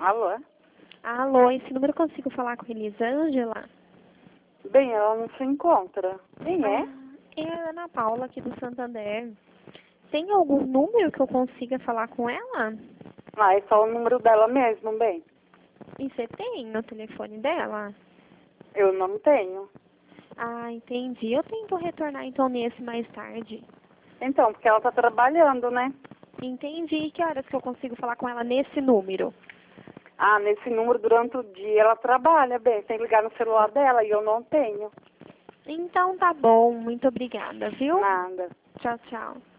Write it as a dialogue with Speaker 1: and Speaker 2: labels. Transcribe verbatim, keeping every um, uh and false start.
Speaker 1: Alô?
Speaker 2: Alô, esse número eu consigo falar com a Elisângela?
Speaker 1: Bem, ela não se encontra. Quem é?
Speaker 2: Ah, é a Ana Paula aqui do Santander. Tem algum número que eu consiga falar com ela?
Speaker 1: Ah, é só o número dela mesmo, bem.
Speaker 2: E você tem no telefone dela?
Speaker 1: Eu não tenho.
Speaker 2: Ah, entendi. Eu tento retornar então nesse mais tarde.
Speaker 1: Então, porque ela tá trabalhando, né?
Speaker 2: Entendi. E que horas que eu consigo falar com ela nesse número?
Speaker 1: Ah, nesse número durante o dia ela trabalha, bem. Tem que ligar no celular dela e eu não tenho.
Speaker 2: Então tá bom. Muito obrigada, viu?
Speaker 1: Nada.
Speaker 2: Tchau, tchau.